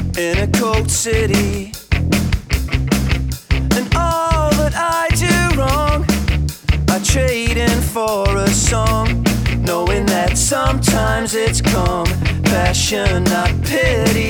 in a cold city. And all that I do wrong, I trade in for a song, knowing that sometimes it's compassion, not pity.